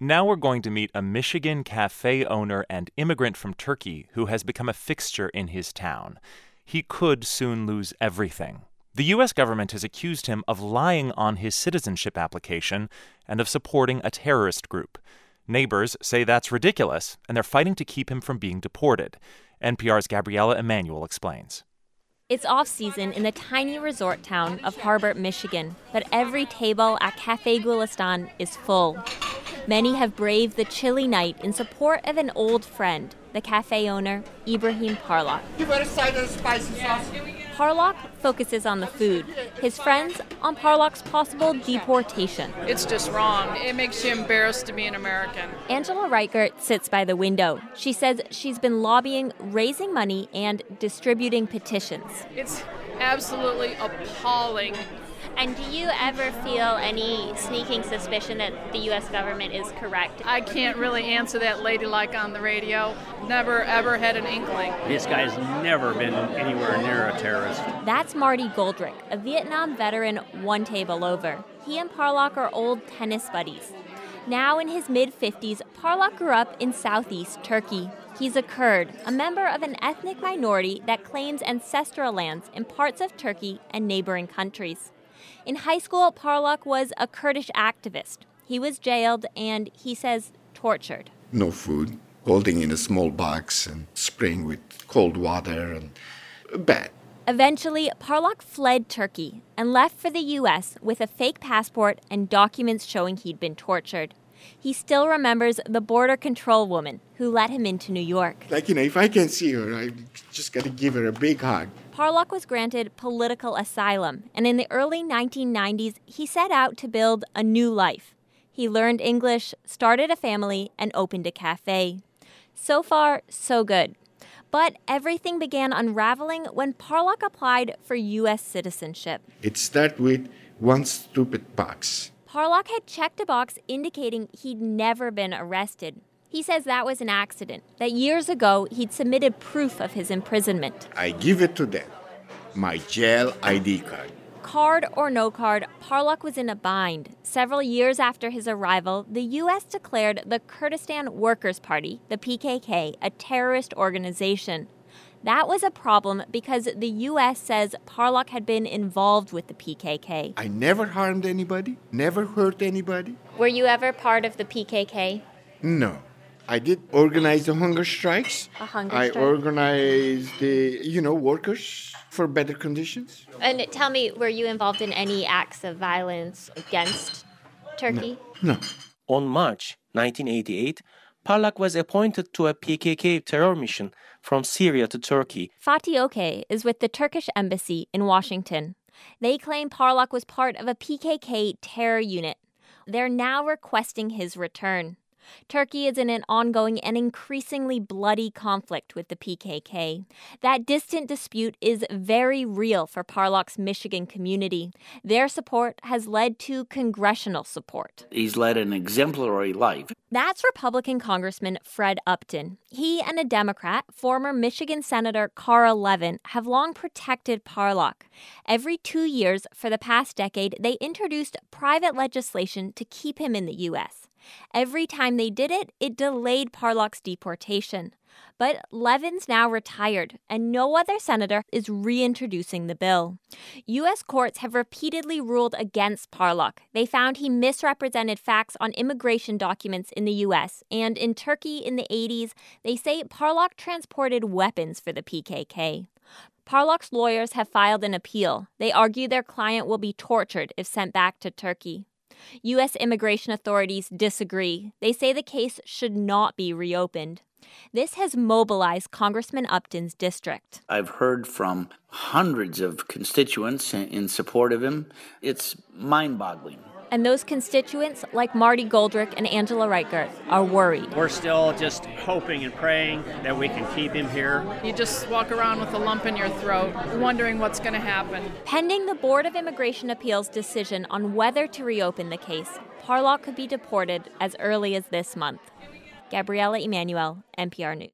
Now we're going to meet a Michigan cafe owner and immigrant from Turkey who has become a fixture in his town. He could soon lose everything. The U.S. government has accused him of lying on his citizenship application and of supporting a terrorist group. Neighbors say that's ridiculous, and they're fighting to keep him from being deported. NPR's Gabriella Emanuel explains. It's off-season in the tiny resort town of Harbert, Michigan, but every table at Café Gulistan is full. Many have braved the chilly night in support of an old friend, the cafe owner, Ibrahim Parlak. You better side of the spicy sauce. Parlak focuses on the food, his friends on Parlak's possible deportation. It's just wrong. It makes you embarrassed to be an American. Angela Reichert sits by the window. She says she's been lobbying, raising money, and distributing petitions. It's absolutely appalling. And do you ever feel any sneaking suspicion that the U.S. government is correct? I can't really answer that ladylike on the radio. Never, ever had an inkling. This guy's never been anywhere near a terrorist. That's Marty Goldrick, a Vietnam veteran one table over. He and Parlak are old tennis buddies. Now in his mid-50s, Parlak grew up in southeast Turkey. He's a Kurd, a member of an ethnic minority that claims ancestral lands in parts of Turkey and neighboring countries. In high school, Parlak was a Kurdish activist. He was jailed and, he says, tortured. No food, holding in a small box and spraying with cold water and bad. Eventually, Parlak fled Turkey and left for the U.S. with a fake passport and documents showing he'd been tortured. He still remembers the border control woman who let him into New York. If I can see her, I just got to give her a big hug. Parlak was granted political asylum, and in the early 1990s, he set out to build a new life. He learned English, started a family, and opened a cafe. So far, so good. But everything began unraveling when Parlak applied for U.S. citizenship. It started with one stupid box. Parlak had checked a box indicating he'd never been arrested. He says that was an accident, that years ago he'd submitted proof of his imprisonment. I give it to them, my jail ID card. Card or no card, Parlak was in a bind. Several years after his arrival, the U.S. declared the Kurdistan Workers' Party, the PKK, a terrorist organization. That was a problem because the U.S. says Parlak had been involved with the PKK. I never harmed anybody, never hurt anybody. Were you ever part of the PKK? No. I did organize the hunger strikes. A hunger I strike? organized the, workers for better conditions. And tell me, were you involved in any acts of violence against Turkey? No. On March 1988, Parlak was appointed to a PKK terror mission from Syria to Turkey. Fatih Okay is with the Turkish embassy in Washington. They claim Parlak was part of a PKK terror unit. They're now requesting his return. Turkey is in an ongoing and increasingly bloody conflict with the PKK. That distant dispute is very real for Parlak's Michigan community. Their support has led to congressional support. He's led an exemplary life. That's Republican Congressman Fred Upton. He and a Democrat, former Michigan Senator Carl Levin, have long protected Parlak. Every 2 years for the past decade, they introduced private legislation to keep him in the U.S. Every time they did it, it delayed Parlak's deportation. But Levin's now retired, and no other senator is reintroducing the bill. U.S. courts have repeatedly ruled against Parlak. They found he misrepresented facts on immigration documents in the U.S., and in Turkey in the 80s, they say Parlak transported weapons for the PKK. Parlak's lawyers have filed an appeal. They argue their client will be tortured if sent back to Turkey. U.S. immigration authorities disagree. They say the case should not be reopened. This has mobilized Congressman Upton's district. I've heard from hundreds of constituents in support of him. It's mind-boggling. And those constituents, like Marty Goldrick and Angela Reichert, are worried. We're still just hoping and praying that we can keep him here. You just walk around with a lump in your throat, wondering what's going to happen. Pending the Board of Immigration Appeals' decision on whether to reopen the case, Parlak could be deported as early as this month. Gabriella Emanuel, NPR News.